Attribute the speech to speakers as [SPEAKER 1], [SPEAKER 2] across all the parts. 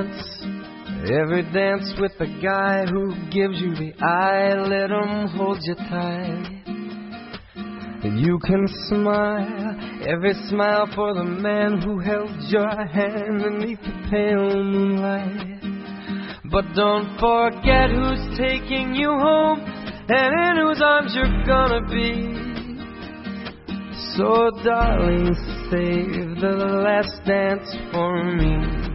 [SPEAKER 1] dance with the guy who gives you the eye. Let him hold you tight. You can smile, every smile for the man who held your hand beneath the pale moonlight. But don't forget who's taking you home and in whose arms you're gonna be. So darling, save the last dance for me.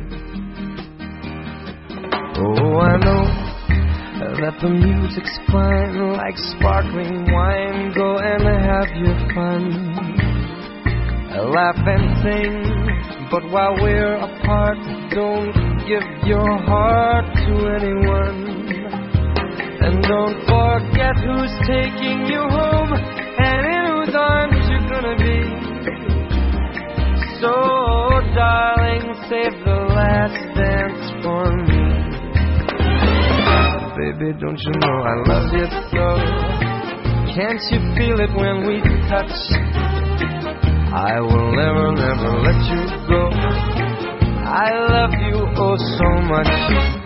[SPEAKER 1] Oh, I know that the music's fine, like sparkling wine. Go and have your fun, laugh and sing. But while we're apart, don't give your heart to anyone. And don't forget who's taking you home and in whose arms you're gonna be. So, darling, save the last dance for me. Baby, don't you know I love you so? Can't you feel it when we touch? I will never, never let you go. I love you oh so much.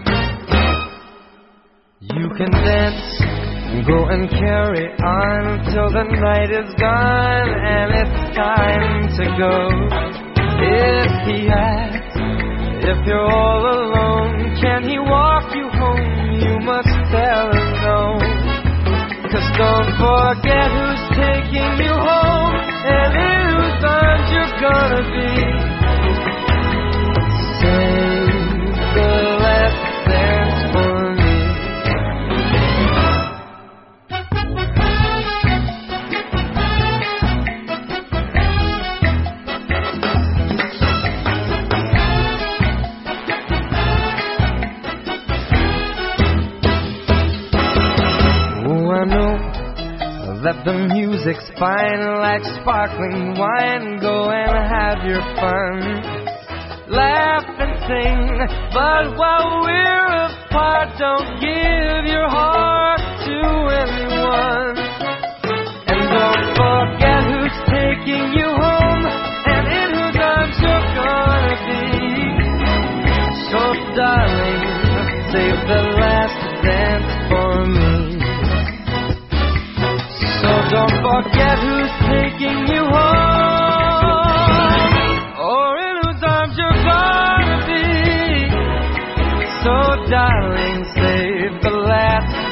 [SPEAKER 1] You can dance, go and carry on till the night is gone and it's time to go. If he asks, if you're all alone, can he walk you home? You must tell him no. 'Cause don't forget who's taking you home and in whose arms you're gonna be. Save the last dance for me. I know that the music's fine, like sparkling wine. Go and have your fun, laugh and sing. But while we're apart, don't give your heart to anyone. And don't forget who's taking you home and in whose arms you're gonna be. So darling, save the last dance for me. Don't forget who's taking you home, or in whose arms you're gonna be. So darling, save the last